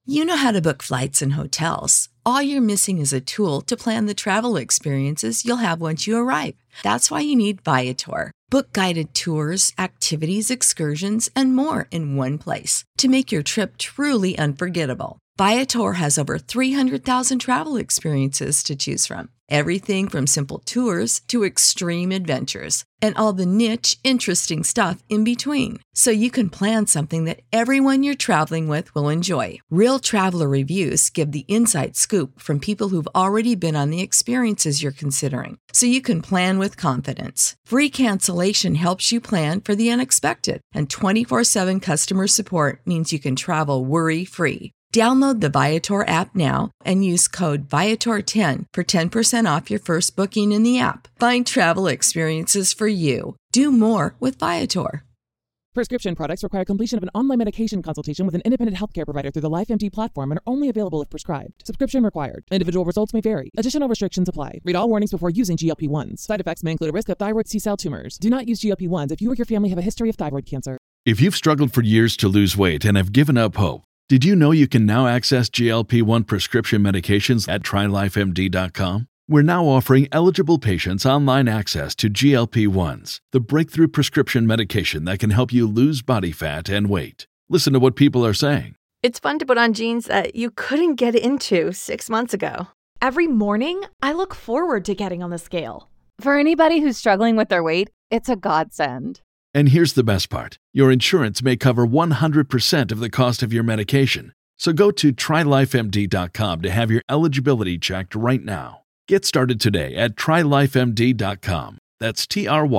You know how to book flights and hotels. All you're missing is a tool to plan the travel experiences you'll have once you arrive. That's why you need Viator. Book guided tours, activities, excursions, and more in one place to make your trip truly unforgettable. Viator has over 300,000 travel experiences to choose from. Everything from simple tours to extreme adventures and all the niche, interesting stuff in between. So you can plan something that everyone you're traveling with will enjoy. Real traveler reviews give the inside scoop from people who've already been on the experiences you're considering. So you can plan with confidence. Free cancellation helps you plan for the unexpected. And 24/7 customer support means you can travel worry-free. Download the Viator app now and use code Viator10 for 10% off your first booking in the app. Find travel experiences for you. Do more with Viator. Prescription products require completion of an online medication consultation with an independent healthcare provider through the LifeMD platform and are only available if prescribed. Subscription required. Individual results may vary. Additional restrictions apply. Read all warnings before using GLP-1s. Side effects may include a risk of thyroid C-cell tumors. Do not use GLP-1s if you or your family have a history of thyroid cancer. If you've struggled for years to lose weight and have given up hope, did you know you can now access GLP-1 prescription medications at TryLifeMD.com? We're now offering eligible patients online access to GLP-1s, the breakthrough prescription medication that can help you lose body fat and weight. Listen to what people are saying. It's fun to put on jeans that you couldn't get into 6 months ago. Every morning, I look forward to getting on the scale. For anybody who's struggling with their weight, it's a godsend. And here's the best part. Your insurance may cover 100% of the cost of your medication. So go to TryLifeMD.com to have your eligibility checked right now. Get started today at TryLifeMD.com. That's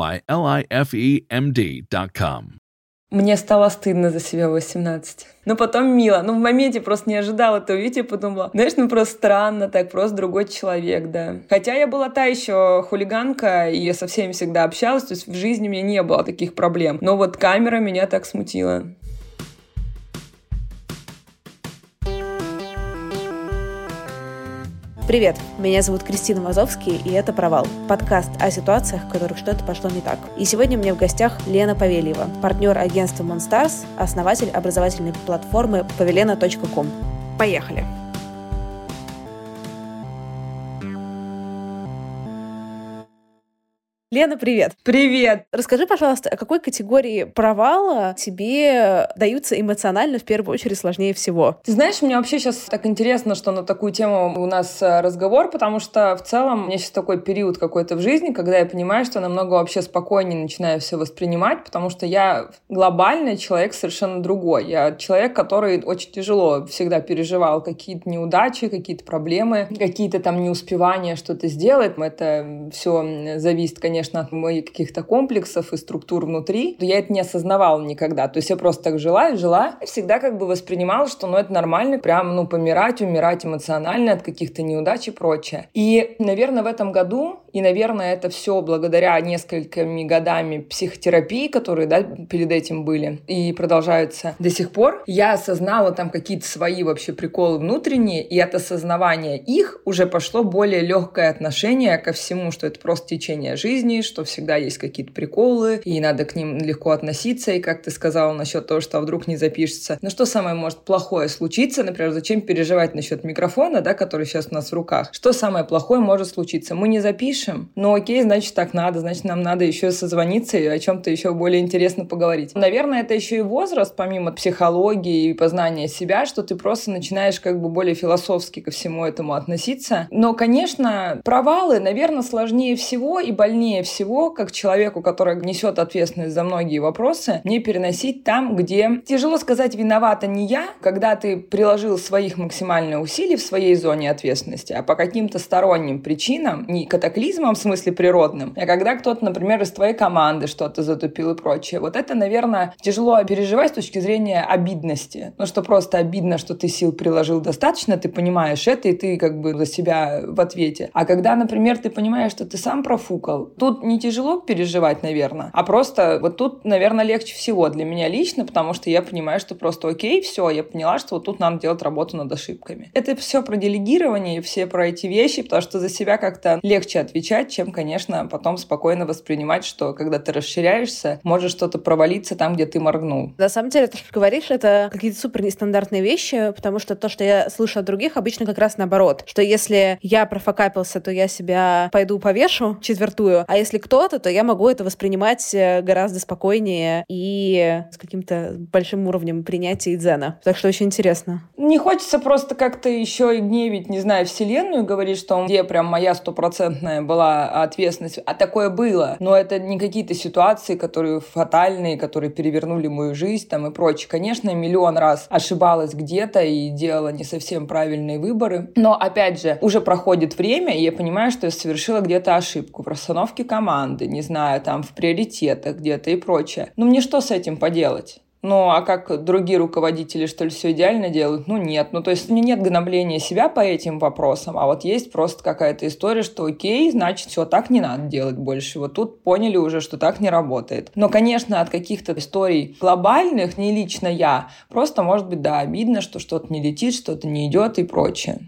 TryLifeMD.com. Мне стало стыдно за себя в 18. Но потом мило. В моменте просто не ожидала этого увидеть. Я подумала, знаешь, просто странно так, просто другой человек, да. Хотя я была та еще хулиганка, и я со всеми всегда общалась, то есть в жизни у меня не было таких проблем. Но вот камера меня так смутила. Привет, меня зовут Кристина Вазовский, и это «Провал» – подкаст о ситуациях, в которых что-то пошло не так. И сегодня у меня в гостях Лена Павельева, партнер агентства Monstars, основатель образовательной платформы Pavellena.com. Поехали! Лена, привет! Привет! Расскажи, пожалуйста, о какой категории провала тебе даются эмоционально в первую очередь сложнее всего? Ты знаешь, мне вообще сейчас так интересно, что на такую тему у нас разговор, потому что в целом у меня сейчас такой период какой-то в жизни, когда я понимаю, что я намного вообще спокойнее начинаю все воспринимать, потому что я глобальный человек совершенно другой. Я человек, который очень тяжело всегда переживал какие-то неудачи, какие-то проблемы, какие-то там неуспевания что-то сделать. Это все зависит, конечно, от моих каких-то комплексов и структур внутри. Я это не осознавала никогда. То есть я просто так жила, и всегда как бы воспринимала, что это нормально, прям, помирать, умирать эмоционально от каких-то неудач и прочее. И, наверное, в этом году, и, наверное, это все благодаря несколькими годами психотерапии, которые, перед этим были и продолжаются до сих пор, я осознала там какие-то свои вообще приколы внутренние, и от осознавания их уже пошло более легкое отношение ко всему, что это просто течение жизни, что всегда есть какие-то приколы, и надо к ним легко относиться, и как ты сказала насчет того, что вдруг не запишется. Но что самое может плохое случиться? Например, зачем переживать насчет микрофона, который сейчас у нас в руках? Что самое плохое может случиться? Мы не запишем? Окей, значит так надо, значит нам надо еще созвониться и о чем-то еще более интересно поговорить. Наверное, это еще и возраст, помимо психологии и познания себя, что ты просто начинаешь как бы более философски ко всему этому относиться. Но, конечно, провалы, наверное, сложнее всего и больнее всего, как человеку, который несет ответственность за многие вопросы, не переносить там, где, тяжело сказать, виновата не я, когда ты приложил своих максимальных усилий в своей зоне ответственности, а по каким-то сторонним причинам, не катаклизмам в смысле природным, а когда кто-то, например, из твоей команды что-то затупил и прочее. Вот это, наверное, тяжело переживать с точки зрения обидности. Что просто обидно, что ты сил приложил достаточно, ты понимаешь это, и ты как бы за себя в ответе. А когда, например, ты понимаешь, что ты сам профукал, тут тут не тяжело переживать, наверное, а просто вот тут, наверное, легче всего для меня лично, потому что я понимаю, что просто окей, все, я поняла, что вот тут надо делать работу над ошибками. Это все про делегирование и все про эти вещи, потому что за себя как-то легче отвечать, чем, конечно, потом спокойно воспринимать, что когда ты расширяешься, может что-то провалиться там, где ты моргнул. На самом деле, то, что говоришь, это какие-то супер нестандартные вещи, потому что то, что я слышу от других, обычно как раз наоборот, что если я профокапился, то я себя пойду повешу четвертую, а если кто-то, то я могу это воспринимать гораздо спокойнее и с каким-то большим уровнем принятия и дзена. Так что очень интересно. Не хочется просто как-то еще и гневить, не знаю, вселенную, говорить, что где прям моя 100% была ответственность, а такое было. Но это не какие-то ситуации, которые фатальные, которые перевернули мою жизнь там и прочее. Конечно, миллион раз ошибалась где-то и делала не совсем правильные выборы. Но, опять же, уже проходит время, и я понимаю, что я совершила где-то ошибку в расстановке команды, не знаю, там в приоритетах где-то и прочее. Но мне что с этим поделать? Ну, а как другие руководители, что ли, все идеально делают? Ну, нет. Ну, то есть, у меня нет гнобления себя по этим вопросам, а вот есть просто какая-то история, что окей, значит, все, так не надо делать больше. Вот тут поняли уже, что так не работает. Но, конечно, от каких-то историй глобальных, не лично я, просто, может быть, да, обидно, что что-то не летит, что-то не идет и прочее.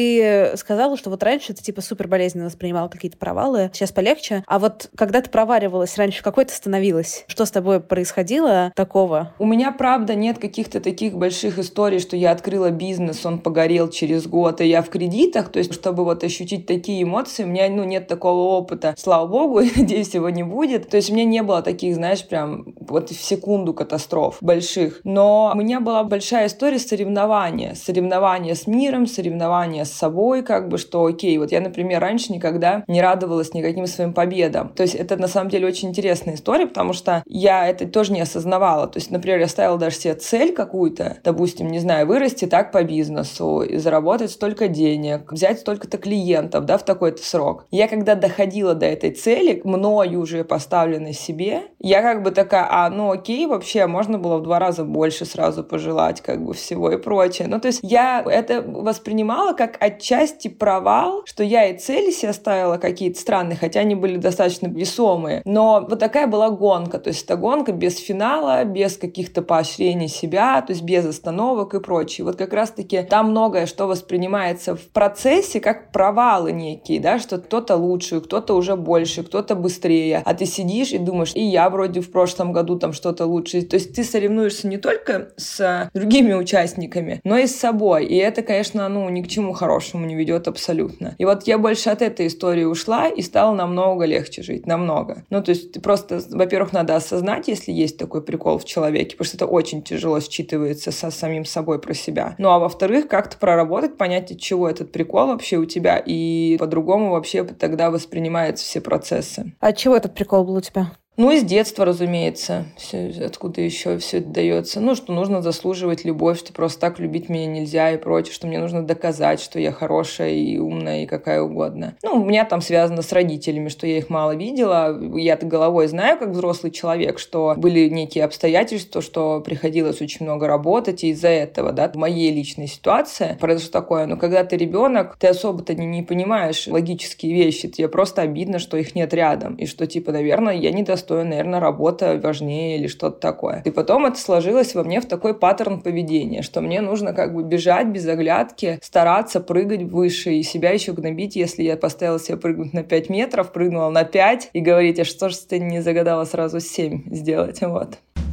Ты сказала, что вот раньше ты типа супер болезненно воспринимала какие-то провалы, сейчас полегче. А вот когда ты проваливалась раньше, какой ты становилась? Что с тобой происходило такого? У меня, правда, нет каких-то таких больших историй, что я открыла бизнес, он погорел через год, и я в кредитах. То есть, чтобы вот ощутить такие эмоции, у меня, нет такого опыта. Слава богу, и надеюсь, его не будет. То есть, у меня не было таких, знаешь, прям вот в секунду катастроф больших. Но у меня была большая история соревнования. Соревнования с миром, соревнования с собой, как бы, что окей, вот я, например, раньше никогда не радовалась никаким своим победам. То есть это, на самом деле, очень интересная история, потому что я это тоже не осознавала. То есть, например, я ставила даже себе цель какую-то, допустим, не знаю, вырасти так по бизнесу, и заработать столько денег, взять столько-то клиентов, да, в такой-то срок. Я когда доходила до этой цели, мною уже поставленной себе, я как бы такая, окей, вообще, можно было в 2 раза больше сразу пожелать, как бы, всего и прочее. Ну, то есть я это воспринимала как отчасти провал, что я и цели себе ставила какие-то странные, хотя они были достаточно весомые. Но вот такая была гонка. То есть это гонка без финала, без каких-то поощрений себя, то есть без остановок и прочее. Вот как раз-таки там многое, что воспринимается в процессе как провалы некие, да, что кто-то лучше, кто-то уже больше, кто-то быстрее. А ты сидишь и думаешь, и я вроде в прошлом году там что-то лучше. То есть ты соревнуешься не только с другими участниками, но и с собой. И это, конечно, ни к чему хорошему не ведет абсолютно. И вот я больше от этой истории ушла и стало намного легче жить, намного. Ну, то есть просто, во-первых, надо осознать, если есть такой прикол в человеке, потому что это очень тяжело считывается со самим собой про себя. Ну, а во-вторых, как-то проработать, понять, от чего этот прикол вообще у тебя, и по-другому вообще тогда воспринимаются все процессы. А от чего этот прикол был у тебя? Из детства, разумеется. Откуда еще все это дается? Что нужно заслуживать любовь, что просто так любить меня нельзя и прочее, что мне нужно доказать, что я хорошая и умная и какая угодно. У меня там связано с родителями, что я их мало видела. Я-то головой знаю, как взрослый человек, что были некие обстоятельства, что приходилось очень много работать, и из-за этого, да, в моей личной ситуации произошло такое. Но когда ты ребенок, ты особо-то не понимаешь логические вещи. Тебе просто обидно, что их нет рядом. И что, наверное, я недостойна, наверное, работа важнее или что-то такое. И потом это сложилось во мне в такой паттерн поведения, что мне нужно как бы бежать без оглядки, стараться прыгать выше и себя еще гнобить, если я поставила себе прыгнуть на 5 метров, прыгнула на 5 и говорить, а что ж ты не загадала сразу 7 сделать, вот.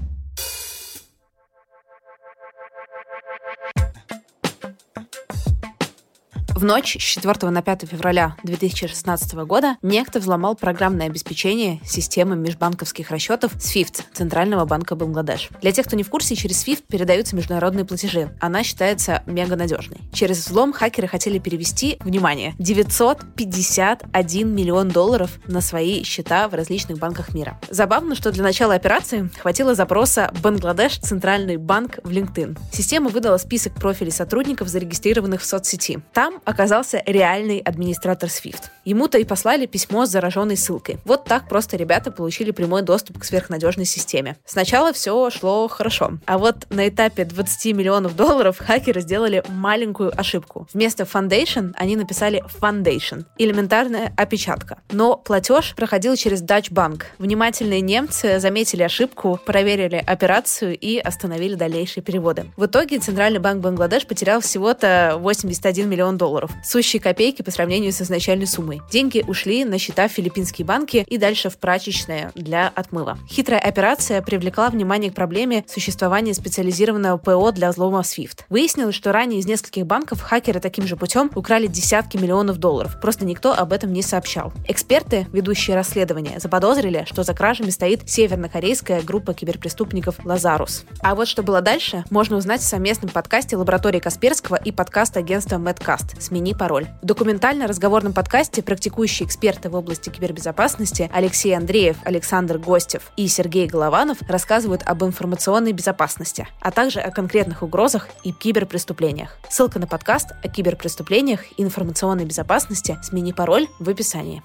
В ночь с 4 на 5 февраля 2016 года некто взломал программное обеспечение системы межбанковских расчетов SWIFT, Центрального банка Бангладеш. Для тех, кто не в курсе, через SWIFT передаются международные платежи. Она считается мега надежной. Через взлом хакеры хотели перевести, внимание, $951 миллион на свои счета в различных банках мира. Забавно, что для начала операции хватило запроса «Бангладеш Центральный банк» в LinkedIn. Система выдала список профилей сотрудников, зарегистрированных в соцсети. Там оказался реальный администратор Swift. Ему-то и послали письмо с зараженной ссылкой. Вот так просто ребята получили прямой доступ к сверхнадежной системе. Сначала все шло хорошо. А вот на этапе $20 миллионов хакеры сделали маленькую ошибку. Вместо Foundation они написали Foundation. Элементарная опечатка. Но платеж проходил через Deutsche Bank. Внимательные немцы заметили ошибку, проверили операцию и остановили дальнейшие переводы. В итоге Центральный банк Бангладеш потерял всего-то $81 миллион. Сущие копейки по сравнению с изначальной суммой. Деньги ушли на счета в филиппинские банки и дальше в прачечные для отмыва. Хитрая операция привлекла внимание к проблеме существования специализированного ПО для взлома SWIFT. Выяснилось, что ранее из нескольких банков хакеры таким же путем украли десятки миллионов долларов. Просто никто об этом не сообщал. Эксперты, ведущие расследование, заподозрили, что за кражами стоит севернокорейская группа киберпреступников «Лазарус». А вот что было дальше, можно узнать в совместном подкасте лаборатории Касперского и подкаст агентства Medcast «Смени пароль». В документально-разговорном подкасте практикующие эксперты в области кибербезопасности Алексей Андреев, Александр Гостев и Сергей Голованов рассказывают об информационной безопасности, а также о конкретных угрозах и киберпреступлениях. Ссылка на подкаст о киберпреступлениях и информационной безопасности «Смени пароль» в описании.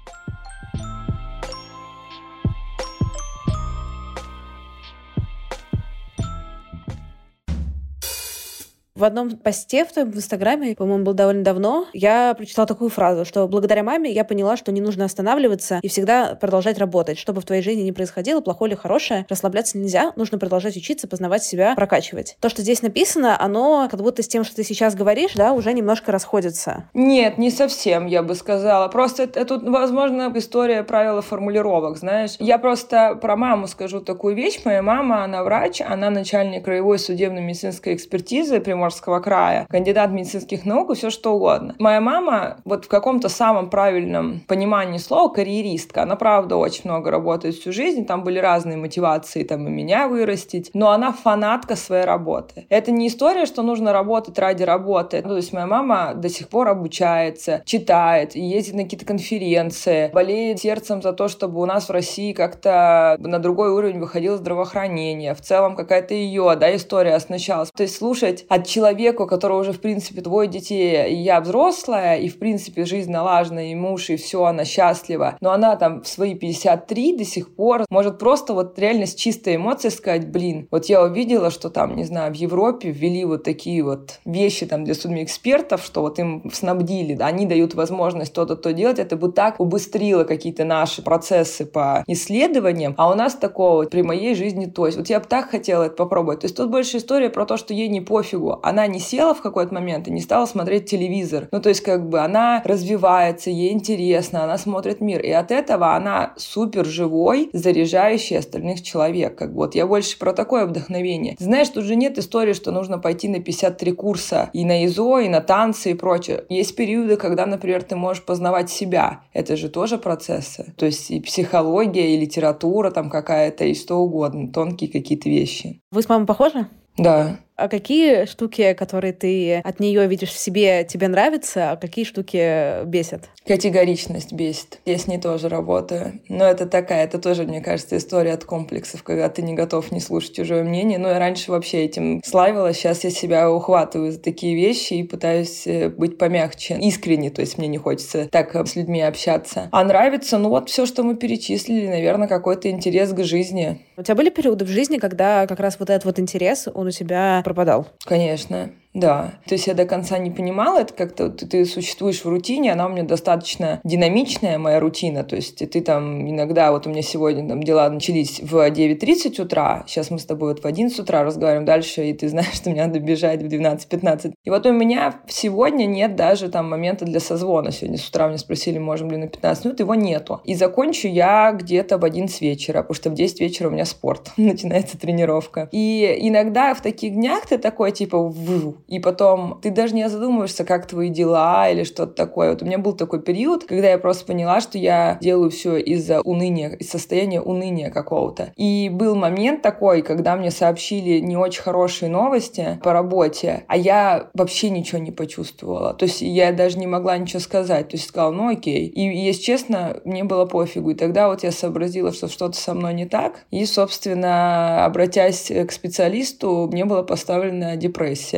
В одном посте в твоем Инстаграме, по-моему, был довольно давно, я прочитала такую фразу, что благодаря маме я поняла, что не нужно останавливаться и всегда продолжать работать. Что бы в твоей жизни ни происходило, плохое или хорошее, расслабляться нельзя, нужно продолжать учиться, познавать себя, прокачивать. То, что здесь написано, оно как будто с тем, что ты сейчас говоришь, да, уже немножко расходится. Нет, не совсем, я бы сказала. Просто тут, возможно, история правила формулировок, знаешь. Я просто про маму скажу такую вещь. Моя мама, она врач, она начальник краевой судебно-медицинской экспертизы Приморского края, кандидат медицинских наук и все что угодно. Моя мама вот в каком-то самом правильном понимании слова карьеристка. Она, правда, очень много работает всю жизнь. Там были разные мотивации, там и меня вырастить. Но она фанатка своей работы. Это не история, что нужно работать ради работы. То есть моя мама до сих пор обучается, читает, ездит на какие-то конференции, болеет сердцем за то, чтобы у нас в России как-то на другой уровень выходило здравоохранение. В целом какая-то ее, да, история оснащалась. То есть слушать от человеку, у которого уже, в принципе, двое детей, и я взрослая, и, в принципе, жизнь налажена, и муж, и все, она счастлива. Но она там в свои 53 до сих пор может просто вот реально с чистой эмоцией сказать, блин, вот я увидела, что там, не знаю, в Европе ввели вот такие вот вещи там для судмедэкспертов, что вот им снабдили, да, они дают возможность то-то, то делать, это бы так убыстрило какие-то наши процессы по исследованиям, а у нас такого при моей жизни то есть. Вот я бы так хотела это попробовать. То есть тут больше история про то, что ей не пофигу. Она не села в какой-то момент и не стала смотреть телевизор. Ну, то есть, как бы она развивается, ей интересно, она смотрит мир. И от этого она супер живой, заряжающий остальных человек. Как бы вот я больше про такое вдохновение. Знаешь, тут же нет истории, что нужно пойти на 53 курса и на ИЗО, и на танцы, и прочее. Есть периоды, когда, например, ты можешь познавать себя. Это же тоже процессы. То есть и психология, и литература там какая-то, и что угодно. Тонкие какие-то вещи. Вы с мамой похожи? Да. А какие штуки, которые ты от нее видишь в себе, тебе нравятся, а какие штуки бесят? Категоричность бесит. Я с ней тоже работаю. Но это такая, это тоже, мне кажется, история от комплексов, когда ты не готов не слушать чужое мнение. Ну, я раньше вообще этим славилась. Сейчас я себя ухватываю за такие вещи и пытаюсь быть помягче. Искренне, то есть мне не хочется так с людьми общаться. А нравится, ну вот все, что мы перечислили, наверное, какой-то интерес к жизни. У тебя были периоды в жизни, когда как раз вот этот вот интерес, он у тебя пропадал? Конечно. Да. То есть я до конца не понимала, это как-то ты существуешь в рутине, она у меня достаточно динамичная, моя рутина. То есть ты там иногда, вот у меня сегодня там дела начались в 9:30 утра, сейчас мы с тобой вот в 11 утра разговариваем дальше, и ты знаешь, что мне надо бежать в 12:15. И вот у меня сегодня нет даже там момента для созвона. Сегодня с утра меня спросили, можем ли на 15 минут, его нету. И закончу я где-то в 11 вечера, потому что в 10 вечера у меня спорт, начинается тренировка. И иногда в таких днях ты такой типа и потом ты даже не задумываешься, как твои дела или что-то такое. Вот у меня был такой период, когда я просто поняла, что я делаю все из-за уныния, из состояния уныния какого-то. И был момент такой, когда мне сообщили не очень хорошие новости по работе, а я вообще ничего не почувствовала. То есть я даже не могла ничего сказать. То есть сказала, ну окей. И, если честно, мне было пофигу. И тогда вот я сообразила, что что-то со мной не так. И, собственно, обратясь к специалисту, мне была поставлена депрессия. И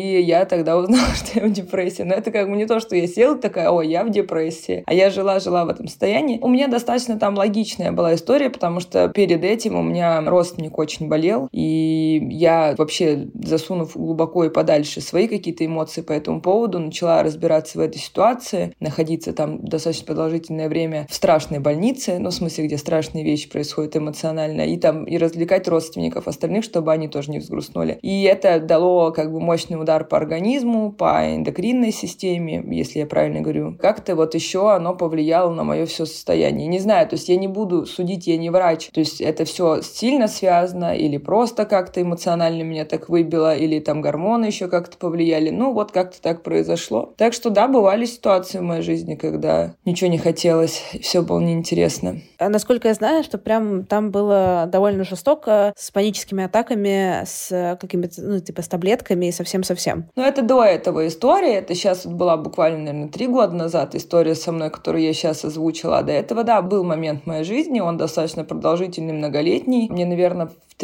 и я тогда узнала, что я в депрессии. Но это как бы не то, что я села такая, ой, я в депрессии, а я жила в этом состоянии. У меня достаточно там логичная была история, потому что перед этим у меня родственник очень болел, и я вообще, засунув глубоко и подальше свои какие-то эмоции по этому поводу, начала разбираться в этой ситуации, находиться там достаточно продолжительное время в страшной больнице, ну, в смысле, где страшные вещи происходят эмоционально, и там и развлекать родственников остальных, чтобы они тоже не взгрустнули. И это дало как бы мощный удар по организму, по эндокринной системе, если я правильно говорю. Как-то вот еще оно повлияло на мое все состояние. Не знаю, то есть я не буду судить, я не врач. То есть это все сильно связано или просто как-то эмоционально меня так выбило, или там гормоны еще как-то повлияли. Ну вот как-то так произошло. Так что да, бывали ситуации в моей жизни, когда ничего не хотелось, все было неинтересно. А насколько я знаю, что прям там было довольно жестоко, с паническими атаками, с какими-то, ну, типа с таблетками и совсем-совсем. Ну, это до этого история. Это сейчас вот была буквально, наверное, 3 года назад история со мной, которую я сейчас озвучила. А до этого, да, был момент в моей жизни, он достаточно продолжительный, многолетний. Мне, наверное, в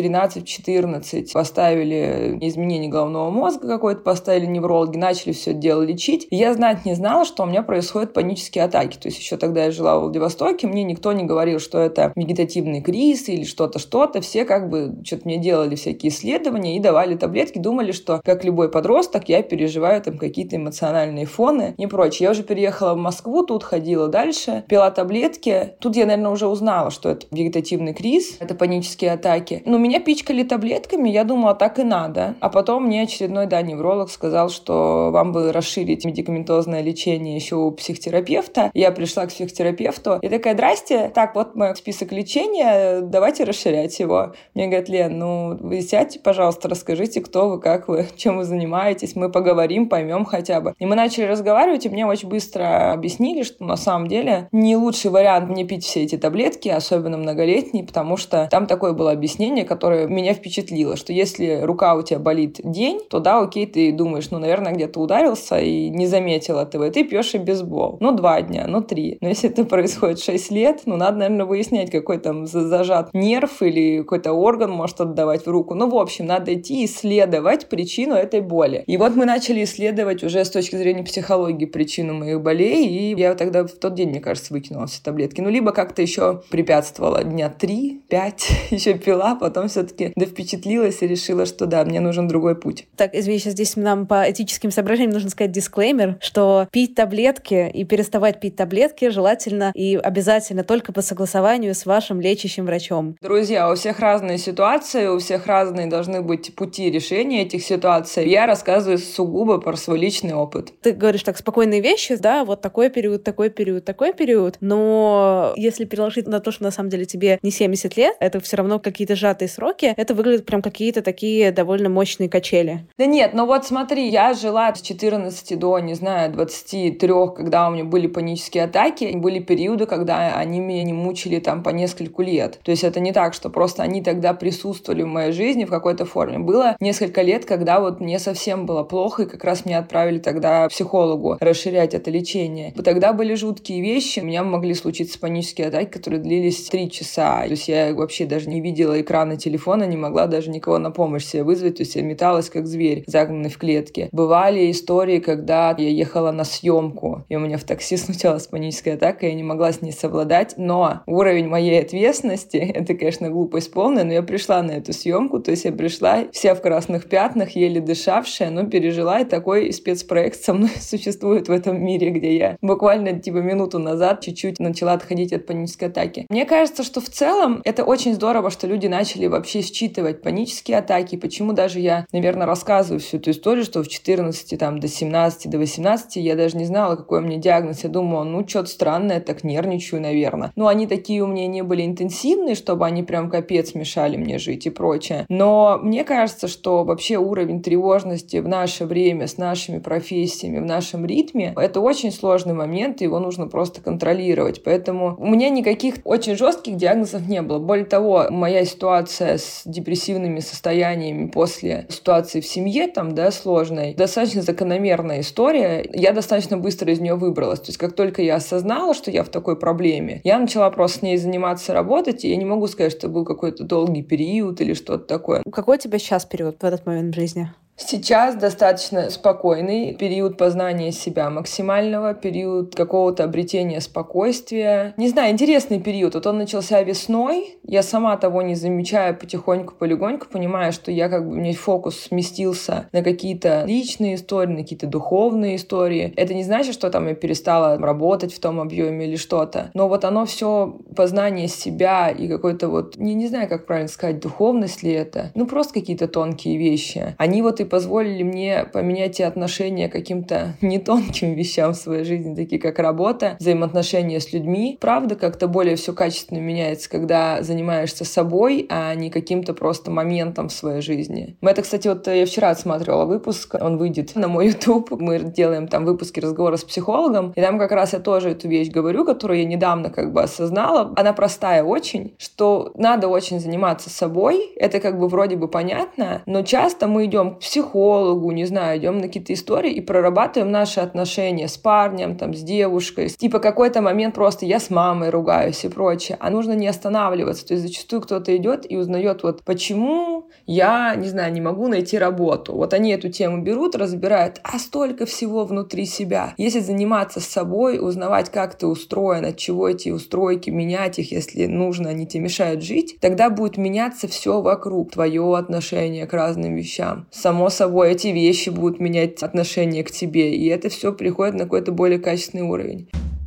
13-14 поставили изменение головного мозга какое-то, поставили неврологи, начали все это дело лечить. И я знать не знала, что у меня происходят панические атаки. То есть еще тогда я жила в Владивостоке, мне никто не говорил, что это вегетативный криз или что-то. Все как бы что-то мне делали всякие исследования и давали таблетки, думали, что, как любой подросток, я переживаю там какие-то эмоциональные фоны и прочее. Я уже переехала в Москву, тут ходила дальше, пила таблетки. Тут я, наверное, уже узнала, что это вегетативный криз, это панические атаки. Но меня пичкали таблетками, я думала, так и надо. А потом мне очередной, невролог сказал, что вам бы расширить медикаментозное лечение еще у психотерапевта. Я пришла к психотерапевту и такая, здрасте, так, вот мой список лечения, давайте расширять его. Мне говорят, Лен, вы сядьте, пожалуйста, расскажите, кто вы, как вы, чем вы занимаетесь, мы поговорим, поймем хотя бы. И мы начали разговаривать, и мне очень быстро объяснили, что на самом деле не лучший вариант не пить все эти таблетки, особенно многолетние, потому что там такое было объяснение, которое меня впечатлило, что если рука у тебя болит день, то да, окей, ты думаешь, наверное, где-то ударился и не заметил этого, и ты пьешь и бейсбол. 2 дня, 3. Но если это происходит 6 лет, надо, наверное, выяснять, какой там зажат нерв или какой-то орган может отдавать в руку. В общем, надо идти исследовать причину этой боли. И вот мы начали исследовать уже с точки зрения психологии причину моих болей, и я тогда в тот день, мне кажется, выкинула все таблетки. Либо как-то еще препятствовала дня 3-5, еще пила, потом все-таки впечатлилась и решила, что да, мне нужен другой путь. Так, извини, сейчас здесь нам по этическим соображениям нужно сказать дисклеймер, что пить таблетки и переставать пить таблетки желательно и обязательно только по согласованию с вашим лечащим врачом. Друзья, у всех разные ситуации, у всех разные должны быть пути решения этих ситуаций. Я рассказываю сугубо про свой личный опыт. Ты говоришь так спокойные вещи, да, вот такой период, но если переложить на то, что на самом деле тебе не 70 лет, это все равно какие-то сжатые сроки, это выглядит прям какие-то такие довольно мощные качели. Да нет, вот смотри, я жила с 14 до, 23, когда у меня были панические атаки, были периоды, когда они меня не мучили там по нескольку лет. То есть это не так, что просто они тогда присутствовали в моей жизни в какой-то форме. Было несколько лет, когда вот мне совсем было плохо, и как раз меня отправили тогда к психологу расширять это лечение. Тогда были жуткие вещи. У меня могли случиться панические атаки, которые длились 3 часа. То есть я вообще даже не видела экрана телефона, не могла даже никого на помощь себе вызвать. То есть я металась как зверь, загнанный в клетке. Бывали истории, когда я ехала на съемку, и у меня в такси случалась паническая атака, я не могла с ней совладать. Но уровень моей ответственности, это, конечно, глупость полная, но я пришла на эту съемку, то есть я пришла вся в красных пятнах, еле дышавшая, но пережила, и такой спецпроект со мной существует в этом мире, где я буквально минуту назад чуть-чуть начала отходить от панической атаки. Мне кажется, что в целом это очень здорово, что люди начали вообще считывать панические атаки, почему даже я, наверное, рассказываю всю эту историю, что в 14, до 17, до 18 я даже не знала, какой у меня диагноз. Я думала, что-то странное, так нервничаю, наверное. Они такие у меня не были интенсивные, чтобы они прям капец мешали мне жить и прочее. Но мне кажется, что вообще уровень тревожности в наше время с нашими профессиями, в нашем ритме, это очень сложный момент, и его нужно просто контролировать. Поэтому у меня никаких очень жестких диагнозов не было. Более того, моя ситуация с депрессивными состояниями после ситуации в семье, сложной, достаточно закономерная история. Я достаточно быстро из нее выбралась. То есть как только я осознала, что я в такой проблеме, я начала просто с ней заниматься, работать, и я не могу сказать, что был какой-то долгий период или что-то такое. Какой у тебя сейчас период в этот момент в жизни? Сейчас достаточно спокойный период познания себя максимального, период какого-то обретения спокойствия. Не знаю, интересный период. Вот он начался весной. Я сама того не замечая, потихоньку, полегоньку понимаю, что у меня фокус сместился на какие-то личные истории, на какие-то духовные истории. Это не значит, что я перестала работать в том объеме или что-то. Но вот оно все познание себя и какой-то не знаю, как правильно сказать, духовность ли это. Просто какие-то тонкие вещи. Они и позволили мне поменять и отношения к каким-то нетонким вещам в своей жизни, такие как работа, взаимоотношения с людьми. Правда, как-то более все качественно меняется, когда занимаешься собой, а не каким-то просто моментом в своей жизни. Это, кстати, я вчера отсматривала выпуск, он выйдет на мой YouTube. Мы делаем там выпуски разговора с психологом, и там как раз я тоже эту вещь говорю, которую я недавно осознала. Она простая очень, что надо очень заниматься собой. Это вроде бы понятно, но часто мы идем к психологу, не знаю, идем на какие-то истории и прорабатываем наши отношения с парнем, с девушкой. Какой-то момент просто я с мамой ругаюсь и прочее. А нужно не останавливаться. То есть зачастую кто-то идет и узнает, почему я, не знаю, не могу найти работу. Они эту тему берут, разбирают, а столько всего внутри себя. Если заниматься с собой, узнавать, как ты устроен, от чего эти устройки, менять их, если нужно, они тебе мешают жить, тогда будет меняться все вокруг. Твое отношение к разным вещам. Само собой, эти вещи будут менять отношение к тебе, и это все приходит на какой-то более качественный уровень.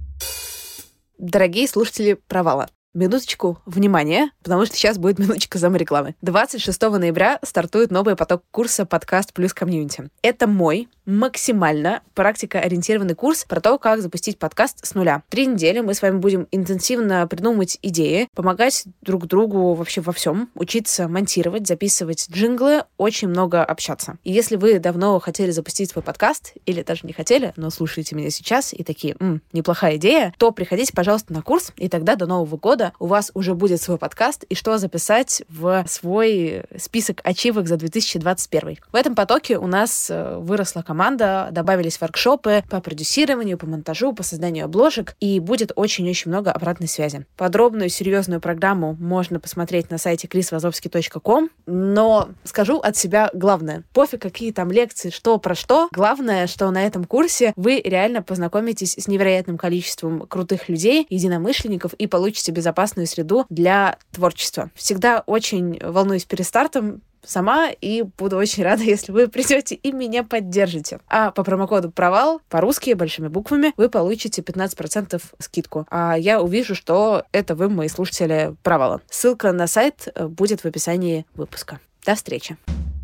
Дорогие слушатели «Провала», минуточку внимания, потому что сейчас будет минуточка саморекламы. 26 ноября стартует новый поток курса «Подкаст плюс комьюнити». Это мой максимально практикоориентированный курс про то, как запустить подкаст с нуля. 3 недели мы с вами будем интенсивно придумывать идеи, помогать друг другу вообще во всем, учиться монтировать, записывать джинглы, очень много общаться. И если вы давно хотели запустить свой подкаст, или даже не хотели, но слушаете меня сейчас и такие, неплохая идея, то приходите, пожалуйста, на курс, и тогда до Нового года у вас уже будет свой подкаст, и что записать в свой список ачивок за 2021. В этом потоке у нас выросла команда, добавились воркшопы по продюсированию, по монтажу, по созданию обложек, и будет очень-очень много обратной связи. Подробную серьезную программу можно посмотреть на сайте chrisvazovsky.com, но скажу от себя главное. Пофиг, какие там лекции, что про что. Главное, что на этом курсе вы реально познакомитесь с невероятным количеством крутых людей, единомышленников и получите безопасную среду для творчества. Всегда очень волнуюсь перед стартом сама, и буду очень рада, если вы придете и меня поддержите. А по промокоду «Провал» по-русски, большими буквами, вы получите 15% скидку. А я увижу, что это вы, мои слушатели «Провала». Ссылка на сайт будет в описании выпуска. До встречи.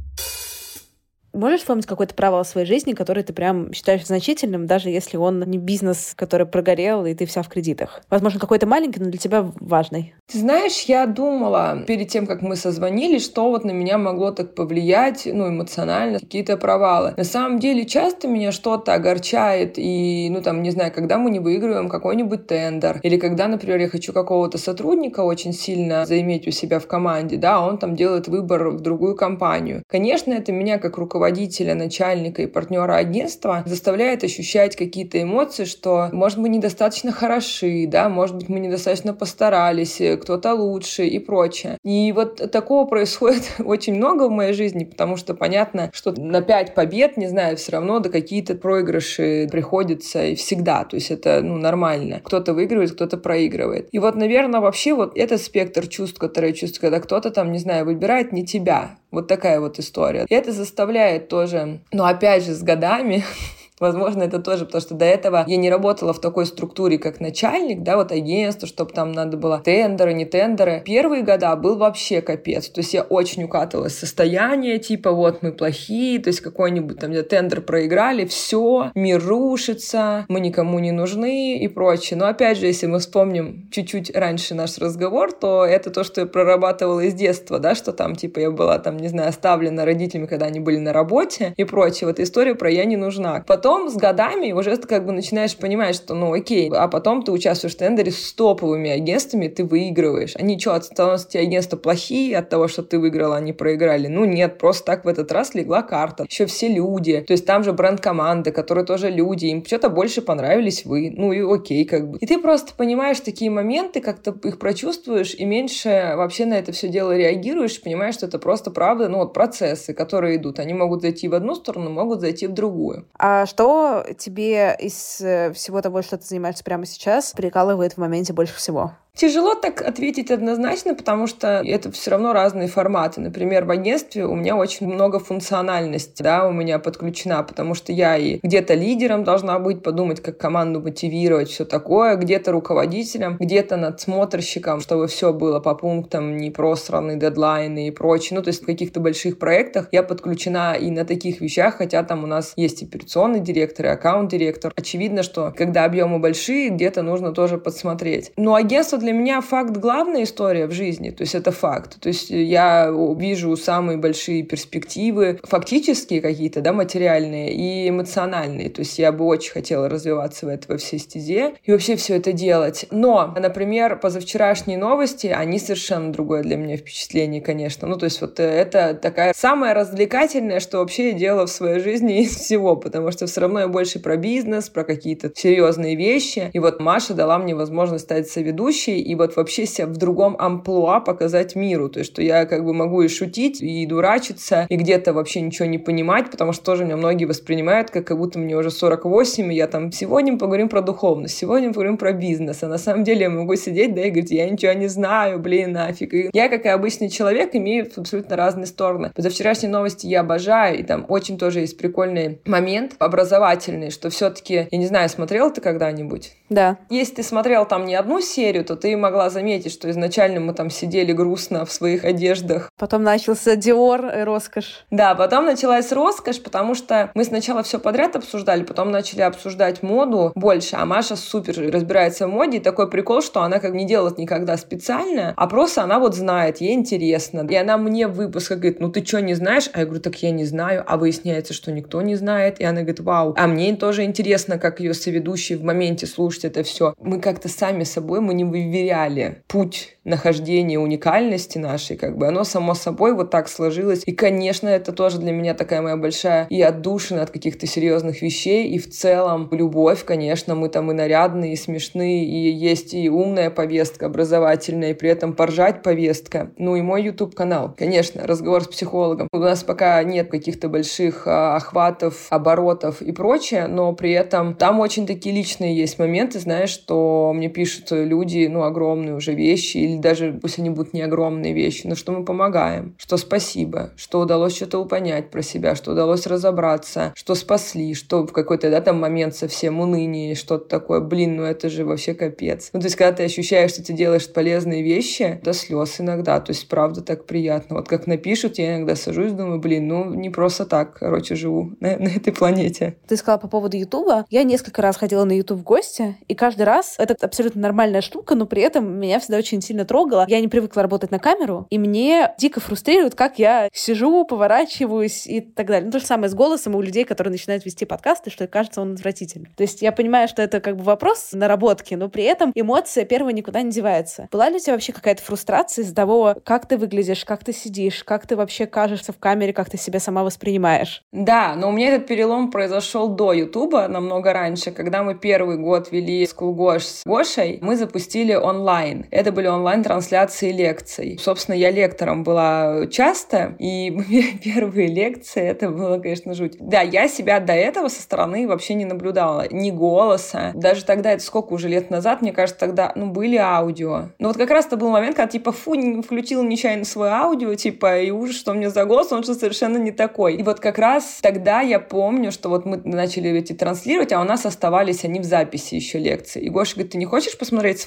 Можешь вспомнить какой-то провал в своей жизни, который ты прям считаешь значительным, даже если он не бизнес, который прогорел, и ты вся в кредитах? Возможно, какой-то маленький, но для тебя важный. Ты знаешь, я думала перед тем, как мы созвонились, что на меня могло так повлиять, эмоционально, какие-то провалы. На самом деле, часто меня что-то огорчает, и, не знаю, когда мы не выигрываем какой-нибудь тендер, или когда, например, я хочу какого-то сотрудника очень сильно заиметь у себя в команде, да, он делает выбор в другую компанию. Конечно, это меня как руководителя, начальника и партнера агентства заставляет ощущать какие-то эмоции, что, может, мы недостаточно хороши, да, может быть, мы недостаточно постарались, кто-то лучше и прочее. И такого происходит очень много в моей жизни, потому что понятно, что на 5 побед, не знаю, все равно до какие-то проигрыши приходится и всегда. То есть это, нормально. Кто-то выигрывает, кто-то проигрывает. И наверное, вообще этот спектр чувств, которые я чувствую, когда кто-то не знаю, выбирает не тебя. Такая история. И это заставляет тоже, опять же, с годами Возможно, это тоже, потому что до этого я не работала в такой структуре, как начальник, да, вот агентство, чтобы там надо было тендеры, не тендеры. Первые года был вообще капец. То есть я очень укатывалась в состояние, типа вот мы плохие, то есть какой-нибудь там где тендер проиграли, все, мир рушится, мы никому не нужны и прочее. Но опять же, если мы вспомним чуть-чуть раньше наш разговор, то это то, что я прорабатывала из детства, да, что там типа я была там, не знаю, оставлена родителями, когда они были на работе и прочее. Вот история про «я не нужна». Потом потом с годами уже как бы начинаешь понимать, что ну окей, а потом ты участвуешь в тендере с топовыми агентствами, ты выигрываешь. Они что, становятся те агентства плохие от того, что ты выиграла, они проиграли? Ну нет, просто так в этот раз легла карта. Еще все люди. То есть там же бренд команды, которые тоже люди. Им что-то больше понравились вы. Ну и окей, как бы. И ты просто понимаешь такие моменты, как-то их прочувствуешь и меньше вообще на это все дело реагируешь, понимаешь, что это просто правда, ну вот процессы, которые идут. Они могут зайти в одну сторону, могут зайти в другую. А что тебе из всего того, что ты занимаешься прямо сейчас, прикалывает в моменте больше всего? Тяжело так ответить однозначно, потому что это все равно разные форматы. Например, в агентстве у меня очень много функциональности, да, у меня подключена, потому что я и где-то лидером должна быть, подумать, как команду мотивировать, все такое, где-то руководителем, где-то надсмотрщиком, чтобы все было по пунктам, не просраны дедлайны и прочее. Ну, то есть в каких-то больших проектах я подключена и на таких вещах, хотя там у нас есть операционный директор и аккаунт-директор. Очевидно, что когда объемы большие, где-то нужно тоже подсмотреть. Но агентство для меня факт — главная история в жизни, то есть это факт. То есть я вижу самые большие перспективы, фактические какие-то, да, материальные и эмоциональные. То есть я бы очень хотела развиваться во всей стезе и вообще все это делать. Но, например, позавчерашние новости, они совершенно другое для меня впечатление, конечно. Ну, то есть вот это такая самая развлекательная, что вообще я делала в своей жизни из всего, потому что все равно я больше про бизнес, про какие-то серьезные вещи. И вот Маша дала мне возможность стать соведущей и вот вообще себя в другом амплуа показать миру. То есть, что я как бы могу и шутить, и дурачиться, и где-то вообще ничего не понимать, потому что тоже меня многие воспринимают, как будто мне уже 48, и я там сегодня поговорим про духовность, сегодня поговорим про бизнес. А на самом деле я могу сидеть, да, и говорить, я ничего не знаю, блин, нафиг. И я, как и обычный человек, имею абсолютно разные стороны. Позавчерашние новости я обожаю, и там очень тоже есть прикольный момент образовательный, что все-таки, я не знаю, смотрел ты когда-нибудь? Да. Если ты смотрел там не одну серию, то ты могла заметить, что изначально мы там сидели грустно в своих одеждах. Потом начался Dior, роскошь. Да, потом началась роскошь, потому что мы сначала все подряд обсуждали, потом начали обсуждать моду больше, а Маша супер разбирается в моде, и такой прикол, что она как не делает никогда специально, а просто она вот знает, ей интересно. И она мне в выпусках говорит, ну ты что, не знаешь? А я говорю, так я не знаю, а выясняется, что никто не знает. И она говорит, вау, а мне тоже интересно, как ее соведущий в моменте слушать это все. Мы как-то сами собой, мы не выверяли путь нахождения уникальности нашей, как бы оно само собой вот так сложилось. И, конечно, это тоже для меня такая моя большая и отдушина от каких-то серьезных вещей, и в целом любовь, конечно, мы там и нарядные, и смешные, и есть и умная повестка образовательная, и при этом поржать повестка. Ну и мой YouTube-канал, конечно, разговор с психологом. У нас пока нет каких-то больших охватов, оборотов и прочее, но при этом там очень такие личные есть моменты, знаешь, что мне пишут люди, ну, огромные уже вещи, или даже пусть они будут не огромные вещи, но что мы помогаем, что спасибо, что удалось что-то понять про себя, что удалось разобраться, что спасли, что в какой-то, да, там момент совсем уныние, что-то такое, блин, ну это же вообще капец. Ну, то есть, когда ты ощущаешь, что ты делаешь полезные вещи, до слез иногда, то есть, правда, так приятно. Вот как напишут, я иногда сажусь, думаю, блин, ну не просто так, короче, живу на этой планете. Ты сказала по поводу Ютуба. Я несколько раз ходила на Ютуб в гости, и каждый раз это абсолютно нормальная штука, но при этом меня всегда очень сильно трогало. Я не привыкла работать на камеру, и мне дико фрустрирует, как я сижу, поворачиваюсь и так далее. Ну, то же самое с голосом у людей, которые начинают вести подкасты, что кажется, он отвратительный. То есть я понимаю, что это как бы вопрос наработки, но при этом эмоция первая никуда не девается. Была ли у тебя вообще какая-то фрустрация из-за того, как ты выглядишь, как ты сидишь, как ты вообще кажешься в камере, как ты себя сама воспринимаешь? Да, но у меня этот перелом произошел до Ютуба, намного раньше. Когда мы первый год вели School Gosh с Гошей, мы запустили онлайн. Это были онлайн-трансляции лекций. Собственно, я лектором была часто, и первые лекции, это было, конечно, жуть. Да, я себя до этого со стороны вообще не наблюдала. Ни голоса. Даже тогда, это сколько уже лет назад, мне кажется, тогда, были аудио. Но вот как раз это был момент, когда, не включила нечаянно свое аудио, и ужас, что у меня за голос, он же совершенно не такой. И вот как раз тогда я помню, что вот мы начали эти транслировать, а у нас оставались они в записи еще лекции. И Гоша говорит, ты не хочешь посмотреть свою лекцию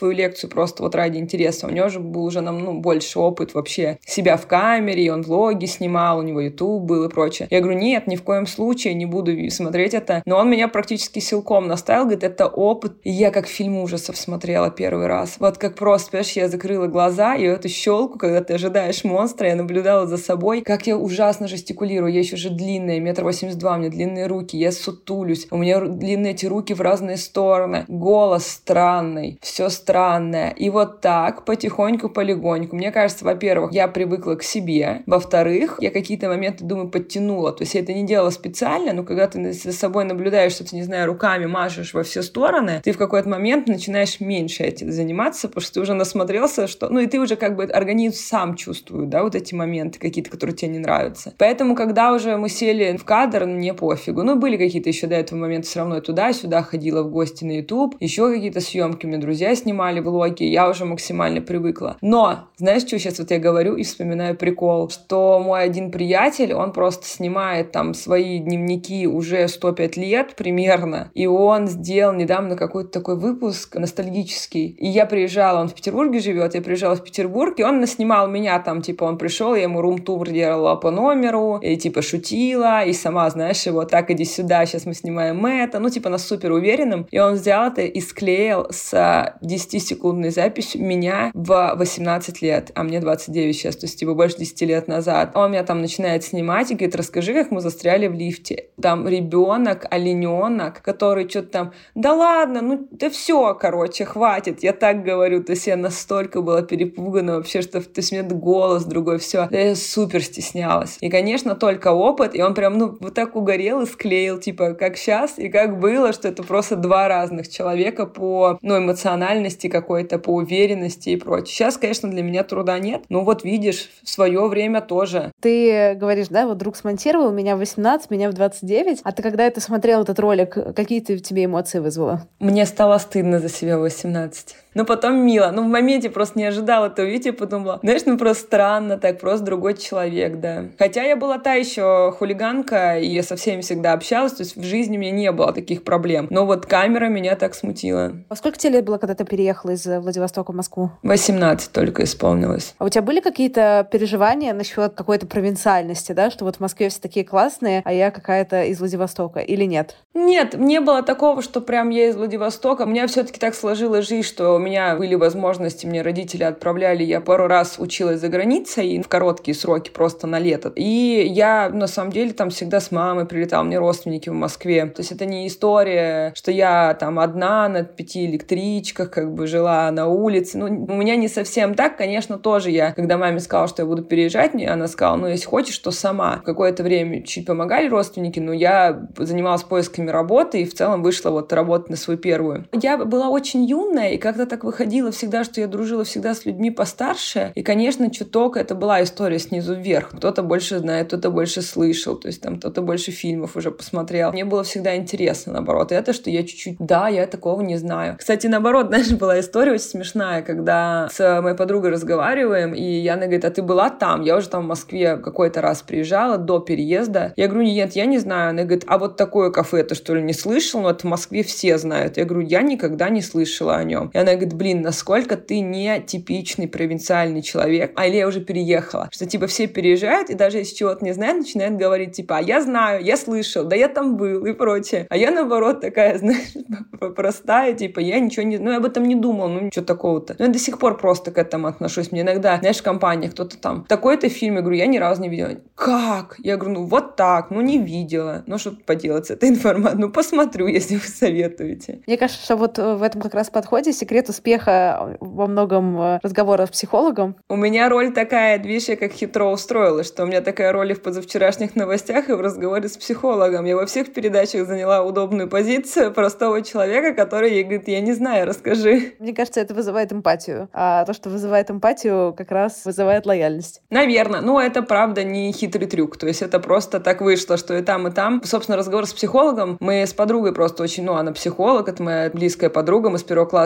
продукцию просто вот ради интереса. У него же был уже больше опыт вообще себя в камере, и он влоги снимал, у него YouTube был и прочее. Я говорю, нет, ни в коем случае не буду смотреть это. Но он меня практически силком наставил, говорит, это опыт. И я как фильм ужасов смотрела первый раз. Вот как просто, понимаешь, я закрыла глаза, и эту щелку, когда ты ожидаешь монстра, я наблюдала за собой, как я ужасно жестикулирую. Я еще же длинная, 1,82 м, у меня длинные руки, я сутулюсь, у меня длинные эти руки в разные стороны, голос странный, все странное. И вот так, потихоньку, полегоньку. Мне кажется, во-первых, я привыкла к себе, во-вторых, я какие-то моменты, думаю, подтянула. То есть я это не делала специально, но когда ты за собой наблюдаешь, что ты, не знаю, руками машешь во все стороны, ты в какой-то момент начинаешь меньше этим заниматься, потому что ты уже насмотрелся, что... и ты уже как бы организм сам чувствует, да, вот эти моменты какие-то, которые тебе не нравятся. Поэтому, когда уже мы сели в кадр, мне пофигу. Были какие-то еще до этого момента, все равно я туда-сюда ходила в гости на YouTube, еще какие-то съемки, у меня друзья снимали влоги, я уже максимально привыкла. Но, знаешь, что сейчас вот я говорю и вспоминаю прикол, что мой один приятель, он просто снимает там свои дневники уже 105 лет примерно, и он сделал недавно какой-то такой выпуск ностальгический. И я приезжала, он в Петербурге живет, я приезжала в Петербург, и он наснимал меня там, типа, он пришел, я ему рум-тур делала по номеру, и типа шутила, и сама, знаешь, его так, иди сюда, сейчас мы снимаем это, на супер уверенным. И он взял это и склеил с 10-секундной записью меня в 18 лет, а мне 29 сейчас, то есть типа больше 10 лет назад. Он меня там начинает снимать и говорит, расскажи, как мы застряли в лифте. Там ребенок, олененок, который что-то там, да ладно, да все, короче, хватит, я так говорю. То есть я настолько была перепугана вообще, что то есть у меня голос другой, все. Я супер стеснялась. И, конечно, только опыт, и он прям, вот так угорел и склеил, типа, как сейчас и как было, что это просто два разных человека по, эмоциональности какой-то, по уверенности и прочее. Сейчас, конечно, для меня труда нет, но вот видишь, в свое время тоже. Ты говоришь, да, вот друг смонтировал, меня в 18, меня в 29, а ты когда это смотрел, этот ролик, какие тебе эмоции вызвало? Мне стало стыдно за себя в 18. Но потом мило. В моменте просто не ожидала этого видео, подумала, знаешь, просто странно так, просто другой человек, да. Хотя я была та еще хулиганка, и я со всеми всегда общалась, то есть в жизни у меня не было таких проблем. Но вот камера меня так смутила. А сколько тебе лет было, когда ты переехала из Владивостока в Москву? 18 только исполнилось. А у тебя были какие-то переживания насчет какой-то провинциальности, да, что вот в Москве все такие классные, а я какая-то из Владивостока, или нет? Нет, не было такого, что прям я из Владивостока. У меня все-таки так сложилась жизнь, что у меня были возможности, мне родители отправляли, я пару раз училась за границей в короткие сроки, просто на лето. И я, на самом деле, там всегда с мамой прилетала, мне родственники в Москве. То есть это не история, что я там одна на 5 электричках как бы жила на улице. У меня не совсем так, конечно, тоже я, когда маме сказала, что я буду переезжать, она сказала, если хочешь, то сама. Какое-то время чуть помогали родственники, но я занималась поисками работы и в целом вышла работать на свою первую. Я была очень юная и как-то так выходила всегда, что я дружила всегда с людьми постарше. И, конечно, чуток это была история снизу вверх. Кто-то больше знает, кто-то больше слышал, то есть там кто-то больше фильмов уже посмотрел. Мне было всегда интересно, наоборот, это, что я чуть-чуть, я такого не знаю. Кстати, наоборот, знаешь, была история очень смешная, когда с моей подругой разговариваем, и она говорит, а ты была там? Я уже там в Москве какой-то раз приезжала до переезда. Я говорю, нет, я не знаю. Она говорит, а вот такое кафе ты что ли не слышал? Это в Москве все знают. Я говорю, я никогда не слышала о нем. И она говорит, насколько ты не типичный провинциальный человек. А или я уже переехала. Что все переезжают, и даже если чего-то не знают, начинают говорить, а я знаю, я слышал, да я там был и прочее. А я, наоборот, такая, знаешь, простая, я ничего не... я об этом не думала, ничего такого-то. Но я до сих пор просто к этому отношусь. Мне иногда, знаешь, в компаниях кто-то там, такой-то фильм, я говорю, я ни разу не видела. Как? Я говорю, вот так, не видела. Что поделать с этой информацией? Посмотрю, если вы советуете. Мне кажется, что вот в этом как раз подходе секрет успеха во многом разговоров с психологом. У меня роль такая, видишь, я как хитро устроилась, что у меня такая роль и в позавчерашних новостях, и в разговоре с психологом. Я во всех передачах заняла удобную позицию простого человека, который ей говорит, я не знаю, расскажи. Мне кажется, это вызывает эмпатию. А то, что вызывает эмпатию, как раз вызывает лояльность. Наверное. Это правда не хитрый трюк. То есть это просто так вышло, что и там, и там. Собственно, разговор с психологом. Мы с подругой просто очень, она психолог, это моя близкая подруга, мы с первого класса вместе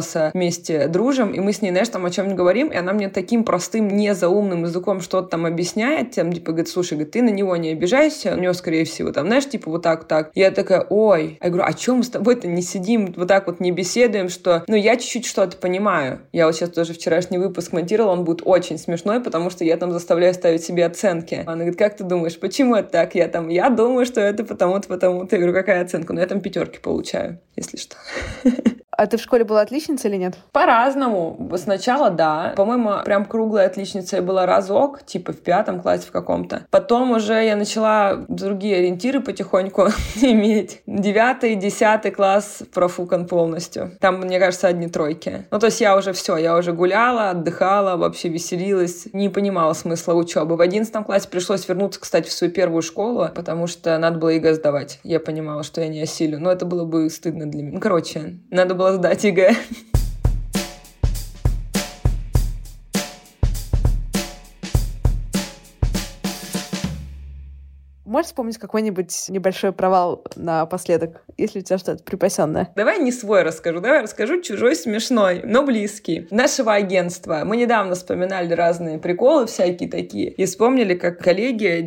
вместе дружим, и мы с ней, знаешь, там о чем-нибудь говорим, и она мне таким простым, незаумным языком что-то там объясняет, там, типа, говорит, слушай, говорит, ты на него не обижайся, у него, скорее всего, там, знаешь, типа, вот так. Я такая, ой. Я говорю, а чем мы с тобой-то не сидим, вот так вот не беседуем, что, я чуть-чуть что-то понимаю. Я вот сейчас тоже вчерашний выпуск монтировала, он будет очень смешной, потому что я там заставляю ставить себе оценки. Она говорит, как ты думаешь, почему это так? Я думаю, что это потому-то. Я говорю, какая оценка? Я там 5 получаю, если что. А ты в школе была отличницей или нет? По-разному. Сначала, да. По-моему, прям круглая отличница я была разок, типа в 5 классе в каком-то. Потом уже я начала другие ориентиры потихоньку иметь. 9 и 10 класс профукан полностью. Там, мне кажется, одни тройки. То есть я уже гуляла, отдыхала, вообще веселилась, не понимала смысла учебы. В 11 классе пришлось вернуться, кстати, в свою первую школу, потому что надо было ЕГЭ сдавать. Я понимала, что я не осилю. Но это было бы стыдно для меня. Надо было сдать ЕГЭ. Можешь вспомнить какой-нибудь небольшой провал напоследок, если у тебя что-то припасенное? Давай не свой расскажу, давай расскажу чужой смешной, но близкий. Нашего агентства. Мы недавно вспоминали разные приколы всякие такие. И вспомнили, как коллеги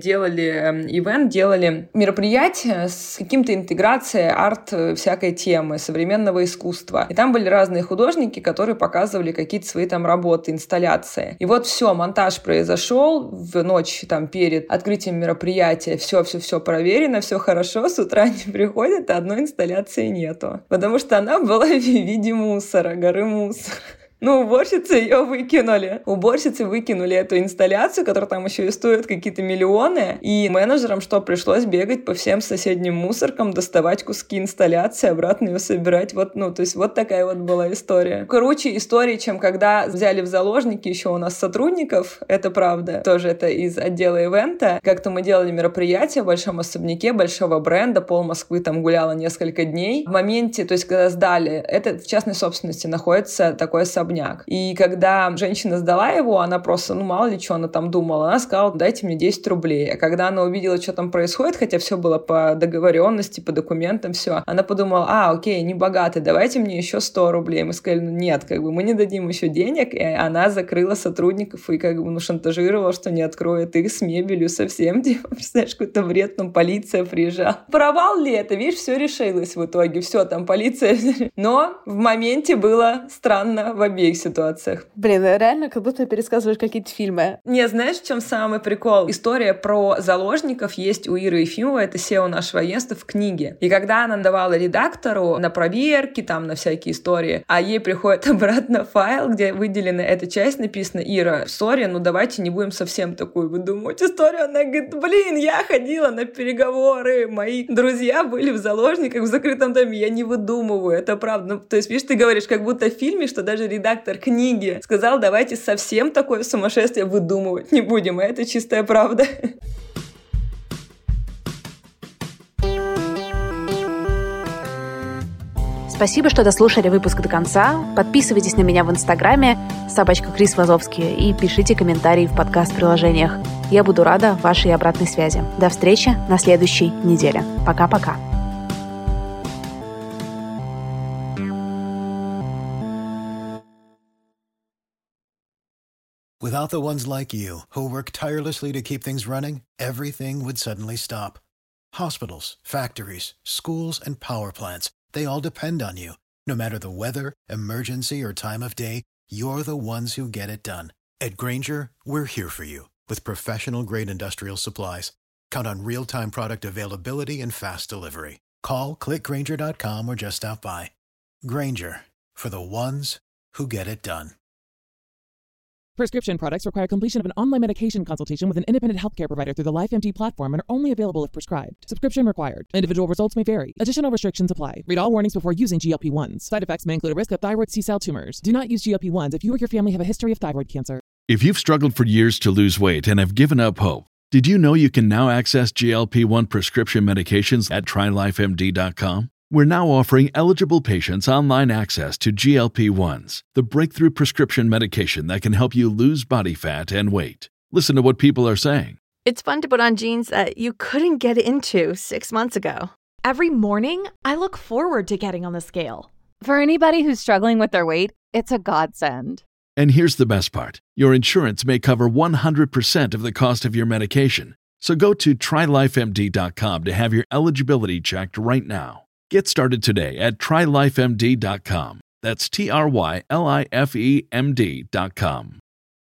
делали мероприятие с каким-то интеграцией арт всякой темы, современного искусства. И там были разные художники, которые показывали какие-то свои там работы, инсталляции. И вот все, монтаж произошел в ночь там перед открытием мероприятия. Все проверено, все хорошо, с утра они приходят, а одной инсталляции нету. Потому что она была в виде мусора, горы мусора. Уборщицы ее выкинули. Уборщицы выкинули эту инсталляцию, которая там еще и стоит какие-то миллионы. И менеджерам пришлось бегать по всем соседним мусоркам, доставать куски инсталляции, обратно ее собирать. То есть вот такая вот была история. Круче истории, чем когда взяли в заложники еще у нас сотрудников. Это правда. Тоже это из отдела ивента. Как-то мы делали мероприятие в большом особняке большого бренда. Пол Москвы там гуляла несколько дней. В моменте, то есть когда сдали, это в частной собственности находится такой особняк. И когда женщина сдала его, она просто, мало ли что она там думала, она сказала, дайте мне 10 рублей. А когда она увидела, что там происходит, хотя все было по договоренности, по документам, все, она подумала, окей, не богатый, давайте мне еще 100 рублей. Мы сказали, нет, мы не дадим еще денег. И она закрыла сотрудников и шантажировала, что не откроет их с мебелью совсем. Представляешь, какой-то вред, полиция приезжала. Провал ли это? Видишь, все решилось в итоге. Все, там полиция. Но в моменте было странно в обеих ситуациях. Блин, реально, как будто пересказываешь какие-то фильмы. Не, знаешь, в чем самый прикол? История про заложников есть у Иры Ефимовой, это SEO нашего агентства, в книге. И когда она давала редактору на проверки, там, на всякие истории, а ей приходит обратно файл, где выделена эта часть, написано, Ира, сори, давайте не будем совсем такую выдумывать историю. Она говорит, я ходила на переговоры, мои друзья были в заложниках в закрытом доме, я не выдумываю, это правда. То есть, видишь, ты говоришь, как будто в фильме, что даже редактор книги сказал, давайте совсем такое сумасшествие выдумывать не будем, а это чистая правда. Спасибо, что дослушали выпуск до конца. Подписывайтесь на меня в Инстаграме @KrisVazovsky и пишите комментарии в подкаст-приложениях. Я буду рада вашей обратной связи. До встречи на следующей неделе. Пока-пока. Without the ones like you, who work tirelessly to keep things running, everything would suddenly stop. Hospitals, factories, schools, and power plants, they all depend on you. No matter the weather, emergency, or time of day, you're the ones who get it done. At Grainger, we're here for you with professional-grade industrial supplies. Count on real-time product availability and fast delivery. Call, click Grainger.com, or just stop by. Grainger, for the ones who get it done. Prescription products require completion of an online medication consultation with an independent healthcare provider through the LifeMD platform and are only available if prescribed. Subscription required. Individual results may vary. Additional restrictions apply. Read all warnings before using GLP-1s. Side effects may include a risk of thyroid C-cell tumors. Do not use GLP-1s if you or your family have a history of thyroid cancer. If you've struggled for years to lose weight and have given up hope, did you know you can now access GLP-1 prescription medications at TryLifeMD.com? We're now offering eligible patients online access to GLP-1s, the breakthrough prescription medication that can help you lose body fat and weight. Listen to what people are saying. It's fun to put on jeans that you couldn't get into 6 months ago. Every morning, I look forward to getting on the scale. For anybody who's struggling with their weight, It's a godsend. And here's the best part. Your insurance may cover 100% of the cost of your medication. So go to TryLifeMD.com to have your eligibility checked right now. Get started today at TryLifeMD.com. That's TryLifeMD.com.